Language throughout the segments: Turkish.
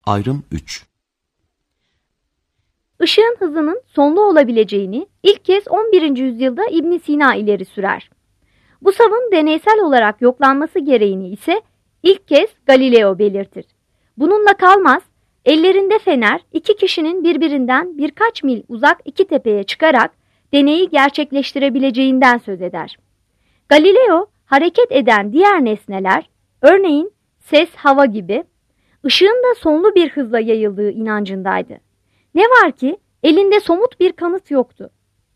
Ayrım 3. Işığın hızının sonlu olabileceğini ilk kez 11. yüzyılda İbn Sina ileri sürer. Bu savın deneysel olarak yoklanması gereğini ise ilk kez Galileo belirtir. Bununla kalmaz, ellerinde fener iki kişinin birbirinden birkaç mil uzak iki tepeye çıkarak deneyi gerçekleştirebileceğinden söz eder. Galileo, hareket eden diğer nesneler, örneğin ses, hava gibi, ışığın da sonlu bir hızla yayıldığı inancındaydı. Ne var ki elinde somut bir kanıt yoktu.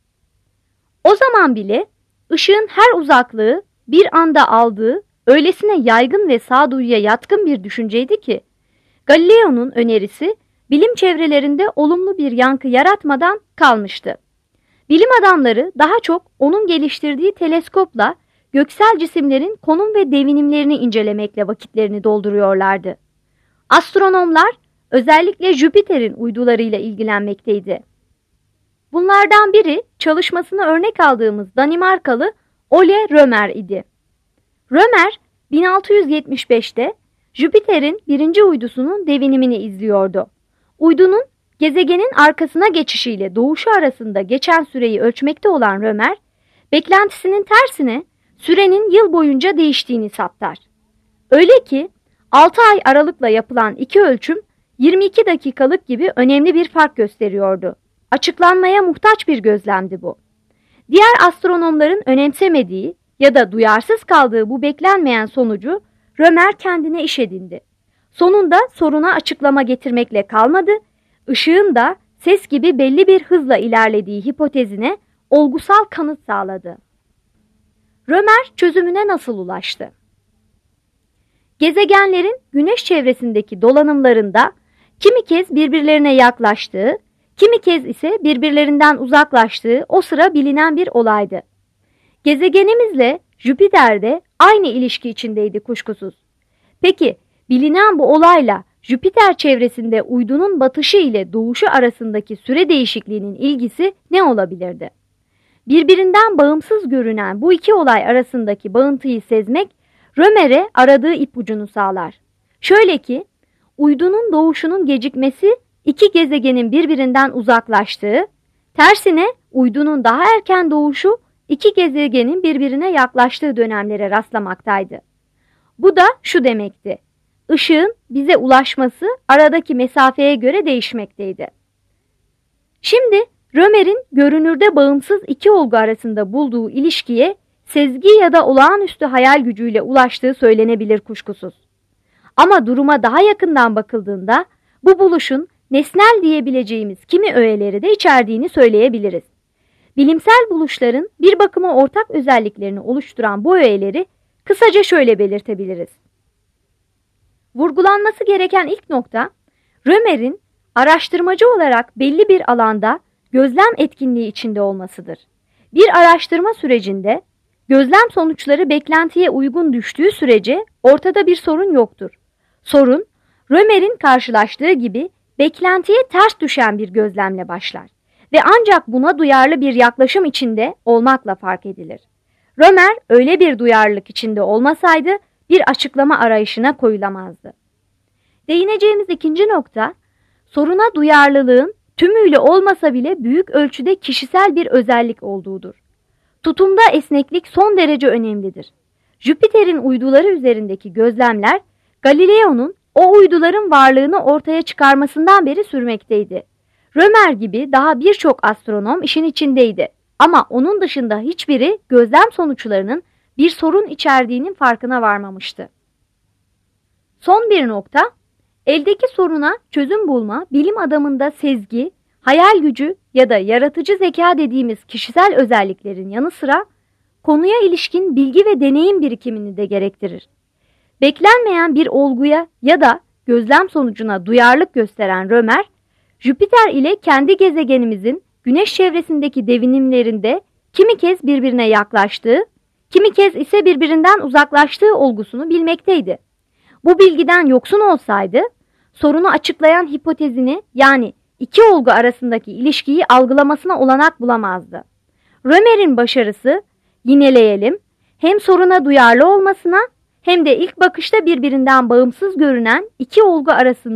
O zaman bile ışığın her uzaklığı bir anda aldığı öylesine yaygın ve sağduyuya yatkın bir düşünceydi ki, Galileo'nun önerisi bilim çevrelerinde olumlu bir yankı yaratmadan kalmıştı. Bilim adamları daha çok onun geliştirdiği teleskopla göksel cisimlerin konum ve devinimlerini incelemekle vakitlerini dolduruyorlardı. Astronomlar özellikle Jüpiter'in uydularıyla ilgilenmekteydi. Bunlardan biri çalışmasını örnek aldığımız Danimarkalı Ole Rømer idi. Rømer 1675'te Jüpiter'in birinci uydusunun devinimini izliyordu. Uydunun gezegenin arkasına geçişiyle doğuşu arasında geçen süreyi ölçmekte olan Rømer, beklentisinin tersine sürenin yıl boyunca değiştiğini saptar. Öyle ki 6 ay aralıkla yapılan iki ölçüm 22 dakikalık gibi önemli bir fark gösteriyordu. Açıklanmaya muhtaç bir gözlemdi bu. Diğer astronomların önemsemediği ya da duyarsız kaldığı bu beklenmeyen sonucu Rømer kendine iş edindi. Sonunda soruna açıklama getirmekle kalmadı, ışığın da ses gibi belli bir hızla ilerlediği hipotezine olgusal kanıt sağladı. Rømer çözümüne nasıl ulaştı? Gezegenlerin güneş çevresindeki dolanımlarında kimi kez birbirlerine yaklaştığı, kimi kez ise birbirlerinden uzaklaştığı o sıra bilinen bir olaydı. Gezegenimizle Jüpiter de aynı ilişki içindeydi kuşkusuz. Peki bilinen bu olayla Jüpiter çevresinde uydunun batışı ile doğuşu arasındaki süre değişikliğinin ilgisi ne olabilirdi? Birbirinden bağımsız görünen bu iki olay arasındaki bağıntıyı sezmek, Rømer'e aradığı ipucunu sağlar. Şöyle ki, uydunun doğuşunun gecikmesi iki gezegenin birbirinden uzaklaştığı, tersine uydunun daha erken doğuşu iki gezegenin birbirine yaklaştığı dönemlere rastlamaktaydı. Bu da şu demekti: ışığın bize ulaşması aradaki mesafeye göre değişmekteydi. Şimdi Rømer'in görünürde bağımsız iki olgu arasında bulduğu ilişkiye sezgi ya da olağanüstü hayal gücüyle ulaştığı söylenebilir kuşkusuz. Ama duruma daha yakından bakıldığında bu buluşun nesnel diyebileceğimiz kimi öğeleri de içerdiğini söyleyebiliriz. Bilimsel buluşların bir bakıma ortak özelliklerini oluşturan bu öğeleri kısaca şöyle belirtebiliriz. Vurgulanması gereken ilk nokta, Rømer'in araştırmacı olarak belli bir alanda gözlem etkinliği içinde olmasıdır. Bir araştırma sürecinde gözlem sonuçları beklentiye uygun düştüğü sürece ortada bir sorun yoktur. Sorun, Rømer'in karşılaştığı gibi beklentiye ters düşen bir gözlemle başlar ve ancak buna duyarlı bir yaklaşım içinde olmakla fark edilir. Rømer öyle bir duyarlılık içinde olmasaydı bir açıklama arayışına koyulamazdı. Değineceğimiz ikinci nokta, soruna duyarlılığın tümüyle olmasa bile büyük ölçüde kişisel bir özellik olduğudur. Tutumda esneklik son derece önemlidir. Jüpiter'in uyduları üzerindeki gözlemler, Galileo'nun o uyduların varlığını ortaya çıkarmasından beri sürmekteydi. Rømer gibi daha birçok astronom işin içindeydi. Ama onun dışında hiçbiri gözlem sonuçlarının bir sorun içerdiğinin farkına varmamıştı. Son bir nokta, eldeki soruna çözüm bulma, bilim adamında sezgi, hayal gücü ya da yaratıcı zeka dediğimiz kişisel özelliklerin yanı sıra konuya ilişkin bilgi ve deneyim birikimini de gerektirir. Beklenmeyen bir olguya ya da gözlem sonucuna duyarlılık gösteren Rømer, Jüpiter ile kendi gezegenimizin Güneş çevresindeki devinimlerinde kimi kez birbirine yaklaştığı, kimi kez ise birbirinden uzaklaştığı olgusunu bilmekteydi. Bu bilgiden yoksun olsaydı, sorunu açıklayan hipotezini, yani iki olgu arasındaki ilişkiyi algılamasına olanak bulamazdı. Rømer'in başarısı, yineleyelim, hem soruna duyarlı olmasına hem de ilk bakışta birbirinden bağımsız görünen iki olgu arasında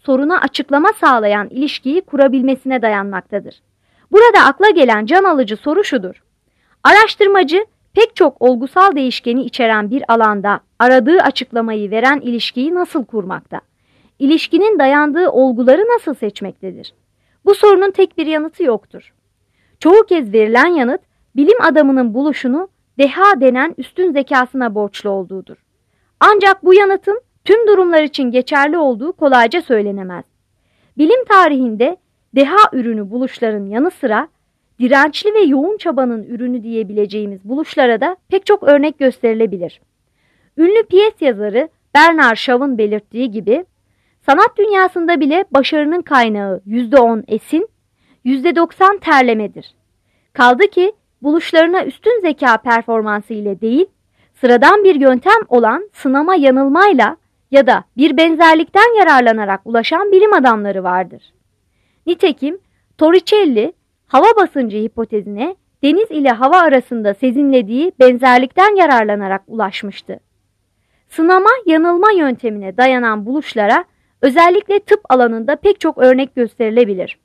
soruna açıklama sağlayan ilişkiyi kurabilmesine dayanmaktadır. Burada akla gelen can alıcı soru şudur: araştırmacı pek çok olgusal değişkeni içeren bir alanda aradığı açıklamayı veren ilişkiyi nasıl kurmakta? İlişkinin dayandığı olguları nasıl seçmektedir? Bu sorunun tek bir yanıtı yoktur. Çoğu kez verilen yanıt, bilim adamının buluşunu deha denen üstün zekasına borçlu olduğudur. Ancak bu yanıtın tüm durumlar için geçerli olduğu kolayca söylenemez. Bilim tarihinde deha ürünü buluşların yanı sıra dirençli ve yoğun çabanın ürünü diyebileceğimiz buluşlara da pek çok örnek gösterilebilir. Ünlü piyes yazarı Bernard Shaw'ın belirttiği gibi, sanat dünyasında bile başarının kaynağı %10 esin, %90 terlemedir. Kaldı ki buluşlarına üstün zeka performansı ile değil, sıradan bir yöntem olan sınama yanılmayla ya da bir benzerlikten yararlanarak ulaşan bilim adamları vardır. Nitekim Torricelli, hava basıncı hipotezine deniz ile hava arasında sezinlediği benzerlikten yararlanarak ulaşmıştı. Sınama yanılma yöntemine dayanan buluşlara özellikle tıp alanında pek çok örnek gösterilebilir.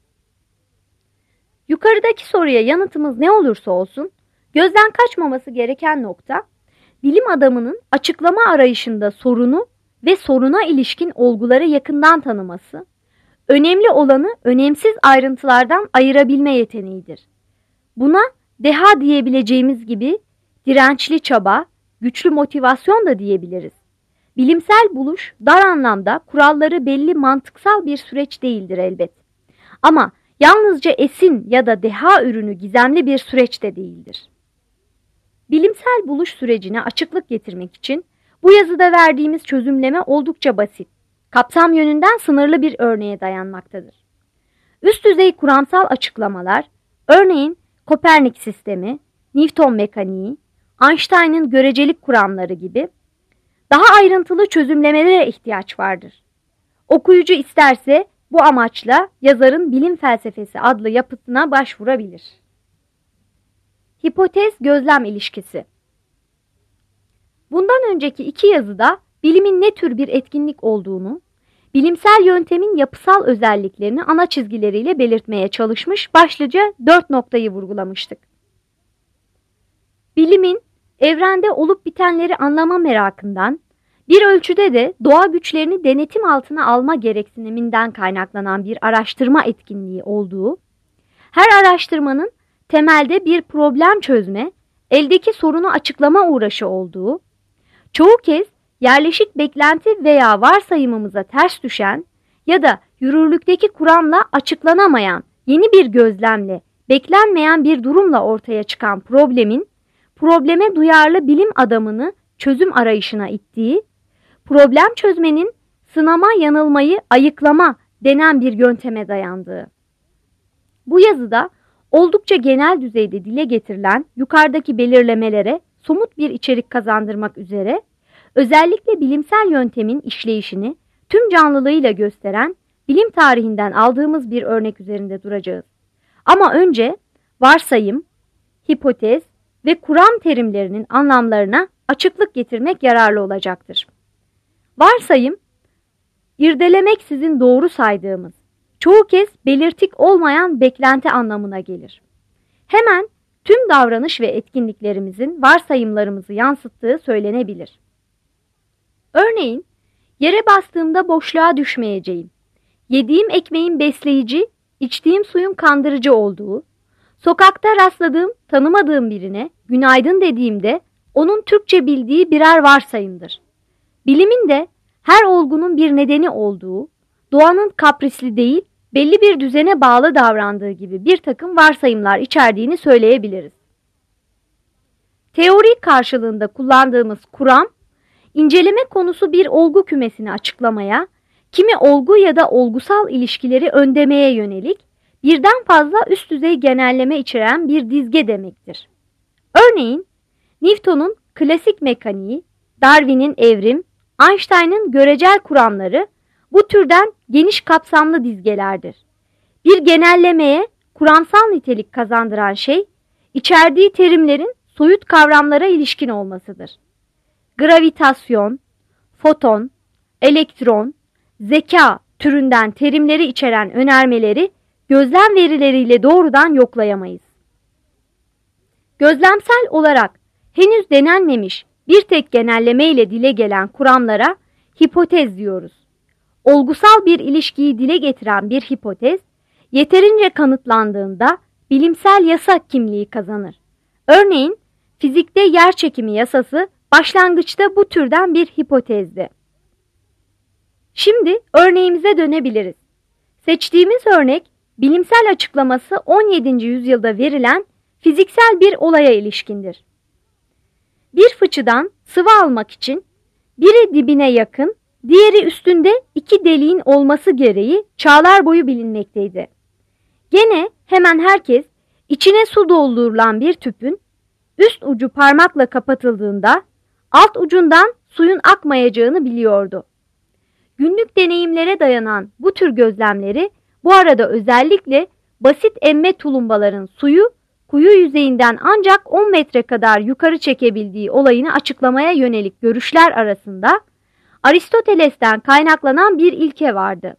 Yukarıdaki soruya yanıtımız ne olursa olsun, gözden kaçmaması gereken nokta, bilim adamının açıklama arayışında sorunu ve soruna ilişkin olguları yakından tanıması, önemli olanı önemsiz ayrıntılardan ayırabilme yeteneğidir. Buna deha diyebileceğimiz gibi dirençli çaba, güçlü motivasyon da diyebiliriz. Bilimsel buluş dar anlamda kuralları belli mantıksal bir süreç değildir elbet. Ama yalnızca esin ya da deha ürünü gizemli bir süreç de değildir. Bilimsel buluş sürecine açıklık getirmek için bu yazıda verdiğimiz çözümleme oldukça basit, kapsam yönünden sınırlı bir örneğe dayanmaktadır. Üst düzey kuramsal açıklamalar, örneğin Kopernik sistemi, Newton mekaniği, Einstein'ın görecelik kuramları gibi daha ayrıntılı çözümlemelere ihtiyaç vardır. Okuyucu isterse bu amaçla yazarın Bilim Felsefesi adlı yapıtına başvurabilir. Hipotez-gözlem ilişkisi. Bundan önceki iki yazıda bilimin ne tür bir etkinlik olduğunu, bilimsel yöntemin yapısal özelliklerini ana çizgileriyle belirtmeye çalışmış, başlıca 4 noktayı vurgulamıştık. Bilimin evrende olup bitenleri anlama merakından, bir ölçüde de doğa güçlerini denetim altına alma gereksiniminden kaynaklanan bir araştırma etkinliği olduğu, her araştırmanın temelde bir problem çözme, eldeki sorunu açıklama uğraşı olduğu, çoğu kez yerleşik beklenti veya varsayımımıza ters düşen ya da yürürlükteki kuramla açıklanamayan yeni bir gözlemle, beklenmeyen bir durumla ortaya çıkan problemin, probleme duyarlı bilim adamını çözüm arayışına ittiği, problem çözmenin sınama yanılmayı ayıklama denen bir yönteme dayandığı. Bu yazıda oldukça genel düzeyde dile getirilen yukarıdaki belirlemelere somut bir içerik kazandırmak üzere, özellikle bilimsel yöntemin işleyişini tüm canlılığıyla gösteren bilim tarihinden aldığımız bir örnek üzerinde duracağız. Ama önce varsayım, hipotez ve kuram terimlerinin anlamlarına açıklık getirmek yararlı olacaktır. Varsayım, irdelemeksizin doğru saydığımız, çoğu kez belirtik olmayan beklenti anlamına gelir. Hemen tüm davranış ve etkinliklerimizin varsayımlarımızı yansıttığı söylenebilir. Örneğin, yere bastığımda boşluğa düşmeyeceğim, yediğim ekmeğin besleyici, içtiğim suyun kandırıcı olduğu, sokakta rastladığım, tanımadığım birine günaydın dediğimde onun Türkçe bildiği birer varsayımdır. Bilimin de her olgunun bir nedeni olduğu, doğanın kaprisli değil, belli bir düzene bağlı davrandığı gibi bir takım varsayımlar içerdiğini söyleyebiliriz. Teori karşılığında kullandığımız kuram, inceleme konusu bir olgu kümesini açıklamaya, kimi olgu ya da olgusal ilişkileri öndemeye yönelik birden fazla üst düzey genelleme içeren bir dizge demektir. Örneğin, Newton'un klasik mekaniği, Darwin'in evrim, Einstein'ın görecel kuramları bu türden geniş kapsamlı dizgelerdir. Bir genellemeye kuramsal nitelik kazandıran şey, içerdiği terimlerin soyut kavramlara ilişkin olmasıdır. Gravitasyon, foton, elektron, zeka türünden terimleri içeren önermeleri gözlem verileriyle doğrudan yoklayamayız. Gözlemsel olarak henüz denenmemiş bir tek genelleme ile dile gelen kuramlara hipotez diyoruz. Olgusal bir ilişkiyi dile getiren bir hipotez, yeterince kanıtlandığında bilimsel yasa kimliği kazanır. Örneğin, fizikte yerçekimi yasası başlangıçta bu türden bir hipotezdi. Şimdi örneğimize dönebiliriz. Seçtiğimiz örnek, bilimsel açıklaması 17. yüzyılda verilen fiziksel bir olaya ilişkindir. Bir fıçıdan sıvı almak için biri dibine yakın, diğeri üstünde iki deliğin olması gereği çağlar boyu bilinmekteydi. Gene hemen herkes içine su doldurulan bir tüpün üst ucu parmakla kapatıldığında alt ucundan suyun akmayacağını biliyordu. Günlük deneyimlere dayanan bu tür gözlemleri bu arada özellikle basit emme tulumbaların suyu kuyu yüzeyinden ancak 10 metre kadar yukarı çekebildiği olayını açıklamaya yönelik görüşler arasında Aristoteles'ten kaynaklanan bir ilke vardı.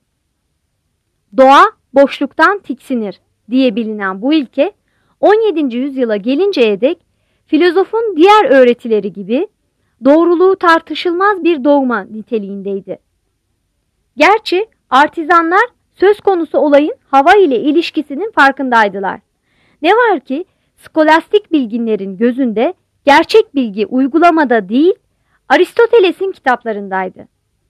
Doğa boşluktan tiksinir diye bilinen bu ilke 17. yüzyıla gelinceye dek filozofun diğer öğretileri gibi doğruluğu tartışılmaz bir dogma niteliğindeydi. Gerçi artizanlar söz konusu olayın hava ile ilişkisinin farkındaydılar. Ne var ki skolastik bilginlerin gözünde gerçek bilgi uygulamada değil, Aristoteles'in kitaplarındaydı.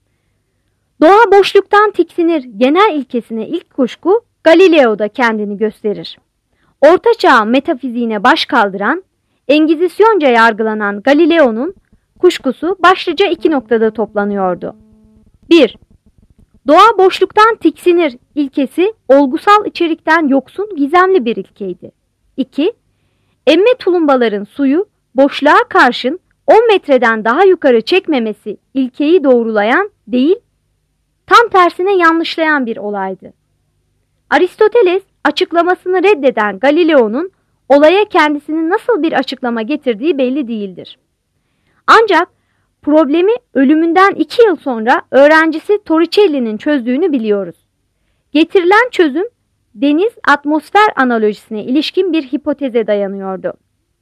Doğa boşluktan tiksinir genel ilkesine ilk kuşku Galileo'da kendini gösterir. Orta Çağ metafiziğine baş kaldıran, Engizisyonca yargılanan Galileo'nun kuşkusu başlıca iki noktada toplanıyordu. 1. Doğa boşluktan tiksinir ilkesi olgusal içerikten yoksun gizemli bir ilkeydi. 2. Emme tulumbaların suyu boşluğa karşın 10 metreden daha yukarı çekmemesi ilkeyi doğrulayan değil, tam tersine yanlışlayan bir olaydı. Aristoteles açıklamasını reddeden Galileo'nun olaya kendisinin nasıl bir açıklama getirdiği belli değildir. Ancak problemi ölümünden 2 yıl sonra öğrencisi Torricelli'nin çözdüğünü biliyoruz. Getirilen çözüm deniz-atmosfer analojisine ilişkin bir hipoteze dayanıyordu.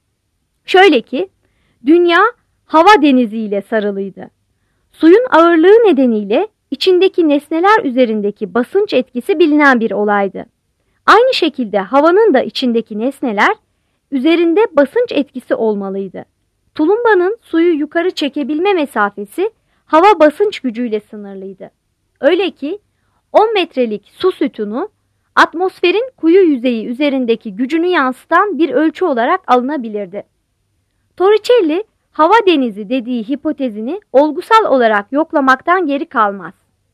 Şöyle ki, dünya hava deniziyle sarılıydı. Suyun ağırlığı nedeniyle içindeki nesneler üzerindeki basınç etkisi bilinen bir olaydı. Aynı şekilde havanın da içindeki nesneler üzerinde basınç etkisi olmalıydı. Tulumbanın suyu yukarı çekebilme mesafesi hava basınç gücüyle sınırlıydı. Öyle ki 10 metrelik su sütunu atmosferin kuyu yüzeyi üzerindeki gücünü yansıtan bir ölçü olarak alınabilirdi. Torricelli hava denizi dediği hipotezini olgusal olarak yoklamaktan geri kalmaz.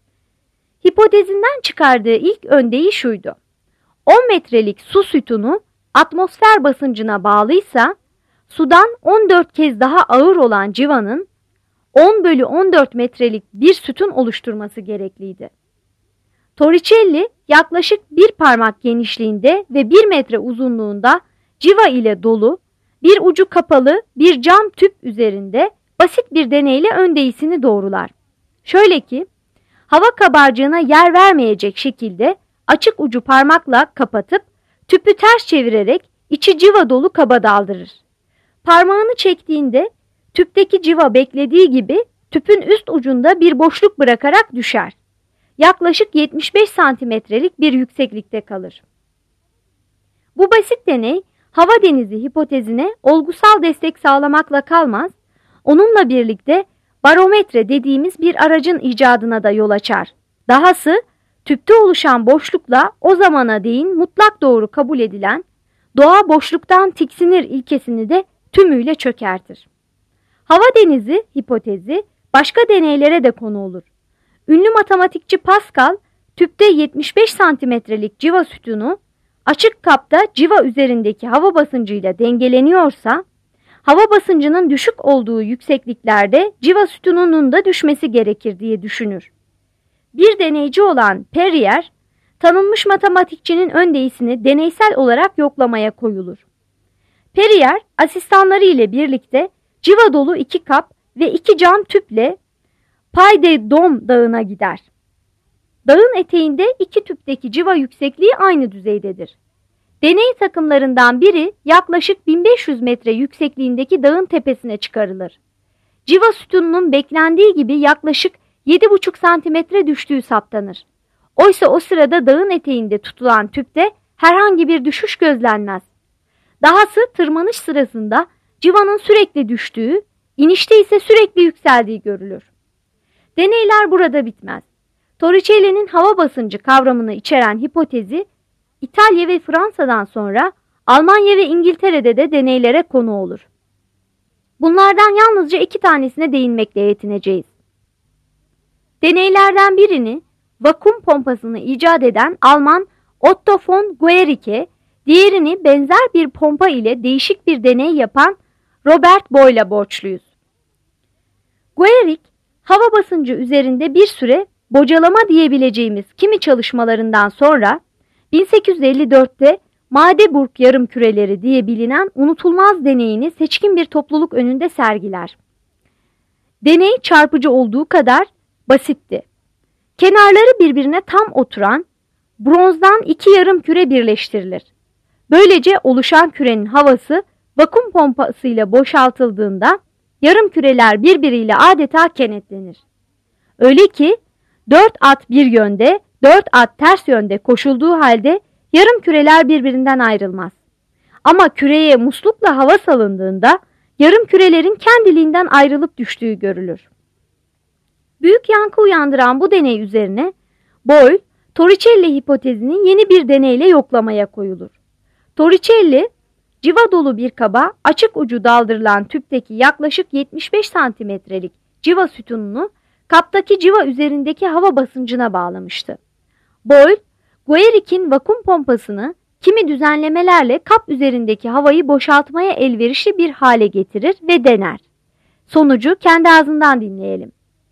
Hipotezinden çıkardığı ilk öndeği şuydu: 10 metrelik su sütunu atmosfer basıncına bağlıysa sudan 14 kez daha ağır olan civanın 10/14 metrelik bir sütun oluşturması gerekliydi. Torricelli yaklaşık bir parmak genişliğinde ve 1 metre uzunluğunda civa ile dolu, bir ucu kapalı bir cam tüp üzerinde basit bir deneyle öndeğisini doğrular. Şöyle ki, hava kabarcığına yer vermeyecek şekilde açık ucu parmakla kapatıp tüpü ters çevirerek içi civa dolu kaba daldırır. Parmağını çektiğinde tüpteki civa beklediği gibi tüpün üst ucunda bir boşluk bırakarak düşer. Yaklaşık 75 santimetrelik bir yükseklikte kalır. Bu basit deney hava denizi hipotezine olgusal destek sağlamakla kalmaz, onunla birlikte barometre dediğimiz bir aracın icadına da yol açar. Dahası tüpte oluşan boşlukla o zamana değin mutlak doğru kabul edilen doğa boşluktan tiksinir ilkesini de tümüyle çökertir. Hava denizi hipotezi başka deneylere de konu olur. Ünlü matematikçi Pascal, tüpte 75 santimetrelik civa sütunu açık kapta civa üzerindeki hava basıncıyla dengeleniyorsa, hava basıncının düşük olduğu yüksekliklerde civa sütununun da düşmesi gerekir diye düşünür. Bir deneyci olan Perrier, tanınmış matematikçinin öndeğisini deneysel olarak yoklamaya koyulur. Perrier, asistanları ile birlikte civa dolu 2 kap ve 2 cam tüple Puy de Dôme dağına gider. Dağın eteğinde iki tüpteki civa yüksekliği aynı düzeydedir. Deney takımlarından biri yaklaşık 1500 metre yüksekliğindeki dağın tepesine çıkarılır. Civa sütununun beklendiği gibi yaklaşık 7,5 santimetre düştüğü saptanır. Oysa o sırada dağın eteğinde tutulan tüpte herhangi bir düşüş gözlenmez. Dahası tırmanış sırasında civanın sürekli düştüğü, inişte ise sürekli yükseldiği görülür. Deneyler burada bitmez. Torricelli'nin hava basıncı kavramını içeren hipotezi, İtalya ve Fransa'dan sonra Almanya ve İngiltere'de de deneylere konu olur. Bunlardan yalnızca 2 tanesine değinmekle yetineceğiz. Deneylerden birini vakum pompasını icat eden Alman Otto von Guericke, diğerini benzer bir pompa ile değişik bir deney yapan Robert Boyle'a borçluyuz. Guericke, hava basıncı üzerinde bir süre bocalama diyebileceğimiz kimi çalışmalarından sonra 1854'te Magdeburg yarımküreleri diye bilinen unutulmaz deneyini seçkin bir topluluk önünde sergiler. Deney çarpıcı olduğu kadar basitti. Kenarları birbirine tam oturan bronzdan 2 yarımküre birleştirilir. Böylece oluşan kürenin havası vakum pompasıyla boşaltıldığında yarımküreler birbiriyle adeta kenetlenir. Öyle ki 4 at bir yönde, 4 at ters yönde koşulduğu halde yarımküreler birbirinden ayrılmaz. Ama küreye muslukla hava salındığında yarımkürelerin kendiliğinden ayrılıp düştüğü görülür. Büyük yankı uyandıran bu deney üzerine Boyle, Torricelli hipotezinin yeni bir deneyle yoklamaya koyulur. Torricelli, civa dolu bir kaba açık ucu daldırılan tüpteki yaklaşık 75 santimetrelik civa sütununu kaptaki civa üzerindeki hava basıncına bağlamıştı. Boyle, Guericke'in vakum pompasını kimi düzenlemelerle kap üzerindeki havayı boşaltmaya elverişli bir hale getirir ve dener. Sonucu kendi ağzından dinleyelim.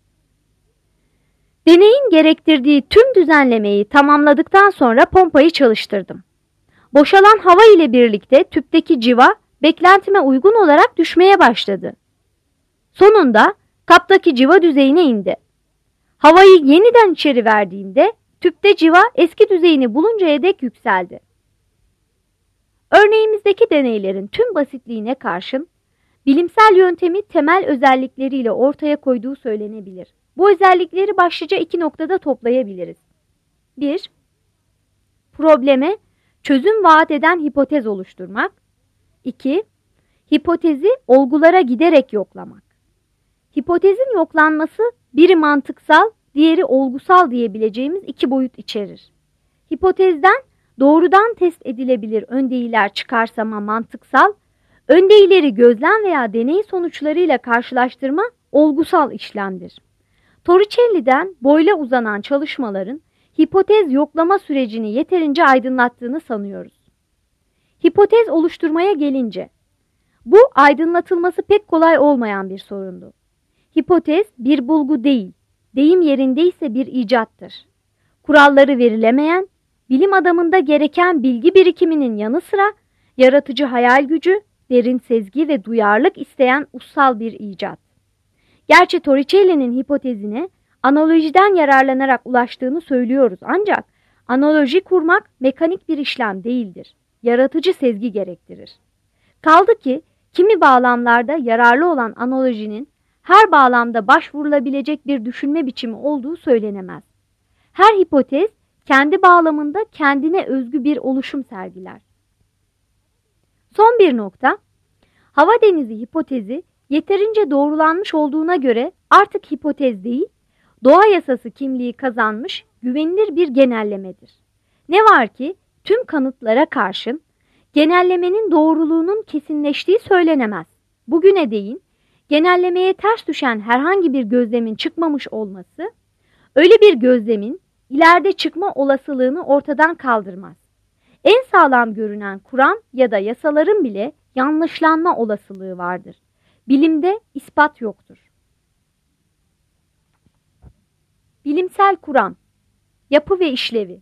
Deneyin gerektirdiği tüm düzenlemeyi tamamladıktan sonra pompayı çalıştırdım. Boşalan hava ile birlikte tüpteki civa beklentime uygun olarak düşmeye başladı. Sonunda kaptaki civa düzeyine indi. Havayı yeniden içeri verdiğimde tüpte civa eski düzeyini buluncaya dek yükseldi. Örneğimizdeki deneylerin tüm basitliğine karşın bilimsel yöntemi temel özellikleriyle ortaya koyduğu söylenebilir. Bu özellikleri başlıca 2 noktada toplayabiliriz. 1. Probleme çözüm vaat eden hipotez oluşturmak. 2. Hipotezi olgulara giderek yoklamak. Hipotezin yoklanması biri mantıksal, diğeri olgusal diyebileceğimiz 2 boyut içerir. Hipotezden doğrudan test edilebilir öndeyiller çıkarsama mantıksal, öndeyleri gözlem veya deney sonuçlarıyla karşılaştırma olgusal işlemdir. Torricelli'den Boyle'a uzanan çalışmaların hipotez yoklama sürecini yeterince aydınlattığını sanıyoruz. Hipotez oluşturmaya gelince, bu aydınlatılması pek kolay olmayan bir sorundu. Hipotez bir bulgu değil, deyim yerindeyse bir icattır. Kuralları verilemeyen, bilim adamında gereken bilgi birikiminin yanı sıra yaratıcı hayal gücü, derin sezgi ve duyarlılık isteyen ussal bir icat. Gerçi Torricelli'nin hipotezine analojiden yararlanarak ulaştığını söylüyoruz ancak analoji kurmak mekanik bir işlem değildir. Yaratıcı sezgi gerektirir. Kaldı ki kimi bağlamlarda yararlı olan analojinin her bağlamda başvurulabilecek bir düşünme biçimi olduğu söylenemez. Her hipotez kendi bağlamında kendine özgü bir oluşum sergiler. Son bir nokta, hava denizi hipotezi yeterince doğrulanmış olduğuna göre artık hipotez değil, doğa yasası kimliği kazanmış güvenilir bir genellemedir. Ne var ki tüm kanıtlara karşın genellemenin doğruluğunun kesinleştiği söylenemez. Bugüne değin genellemeye ters düşen herhangi bir gözlemin çıkmamış olması, öyle bir gözlemin ileride çıkma olasılığını ortadan kaldırmaz. En sağlam görünen kuram ya da yasaların bile yanlışlanma olasılığı vardır. Bilimde ispat yoktur. Bilimsel kuram, yapı ve işlevi.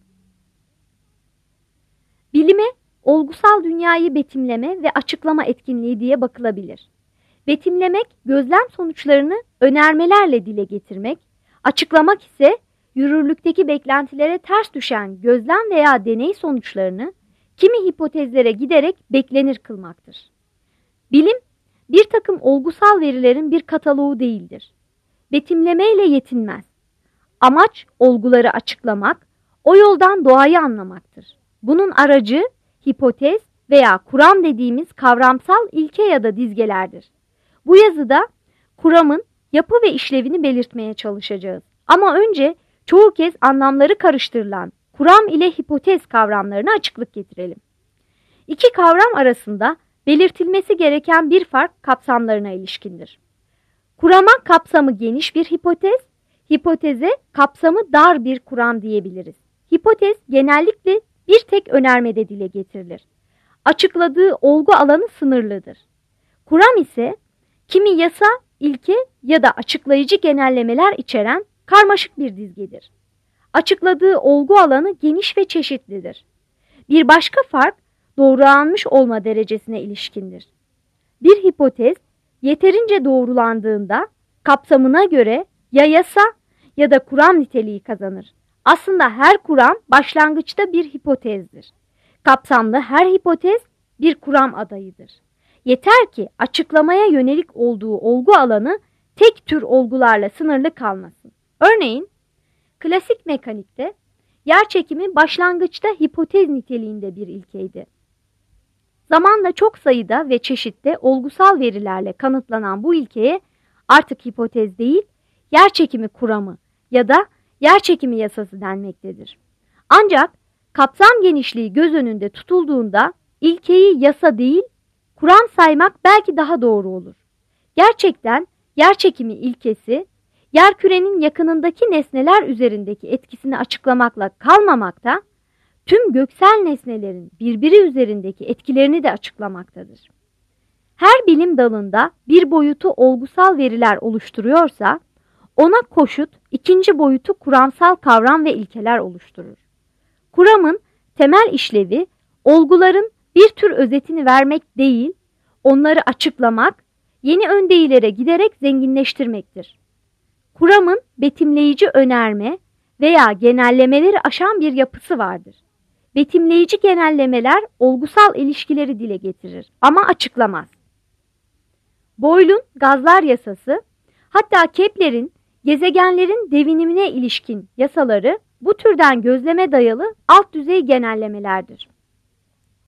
Bilime olgusal dünyayı betimleme ve açıklama etkinliği diye bakılabilir. Betimlemek, gözlem sonuçlarını önermelerle dile getirmek, açıklamak ise yürürlükteki beklentilere ters düşen gözlem veya deney sonuçlarını kimi hipotezlere giderek beklenir kılmaktır. Bilim, bir takım olgusal verilerin bir kataloğu değildir. Betimlemeyle yetinmez. Amaç olguları açıklamak, o yoldan doğayı anlamaktır. Bunun aracı hipotez veya kuram dediğimiz kavramsal ilke ya da dizgelerdir. Bu yazıda kuramın yapı ve işlevini belirtmeye çalışacağız. Ama önce çoğu kez anlamları karıştırılan kuram ile hipotez kavramlarına açıklık getirelim. İki kavram arasında belirtilmesi gereken bir fark kapsamlarına ilişkindir. Kurama kapsamı geniş bir hipotez, hipoteze kapsamı dar bir kuram diyebiliriz. Hipotez genellikle bir tek önermede dile getirilir. Açıkladığı olgu alanı sınırlıdır. Kuram ise kimi yasa, ilke ya da açıklayıcı genellemeler içeren karmaşık bir dizgedir. Açıkladığı olgu alanı geniş ve çeşitlidir. Bir başka fark doğrulanmış olma derecesine ilişkindir. Bir hipotez yeterince doğrulandığında kapsamına göre ya yasa ya da kuram niteliği kazanır. Aslında her kuram başlangıçta bir hipotezdir. Kapsamlı her hipotez bir kuram adayıdır. Yeter ki açıklamaya yönelik olduğu olgu alanı tek tür olgularla sınırlı kalmasın. Örneğin, klasik mekanikte yerçekimi başlangıçta hipotez niteliğinde bir ilkeydi. Zamanla çok sayıda ve çeşitli olgusal verilerle kanıtlanan bu ilkeye artık hipotez değil, yerçekimi kuramı ya da yerçekimi yasası denmektedir. Ancak kapsam genişliği göz önünde tutulduğunda ilkeyi yasa değil, kuram saymak belki daha doğru olur. Gerçekten yerçekimi ilkesi, yerkürenin yakınındaki nesneler üzerindeki etkisini açıklamakla kalmamakta, tüm göksel nesnelerin birbiri üzerindeki etkilerini de açıklamaktadır. Her bilim dalında bir boyutu olgusal veriler oluşturuyorsa, ona koşut ikinci boyutu kuramsal kavram ve ilkeler oluşturur. Kuramın temel işlevi olguların bir tür özetini vermek değil, onları açıklamak, yeni öndeyilere giderek zenginleştirmektir. Kuramın betimleyici önerme veya genellemeleri aşan bir yapısı vardır. Betimleyici genellemeler olgusal ilişkileri dile getirir ama açıklamaz. Boyle'un gazlar yasası, hatta Kepler'in gezegenlerin devinimine ilişkin yasaları bu türden gözleme dayalı alt düzey genellemelerdir.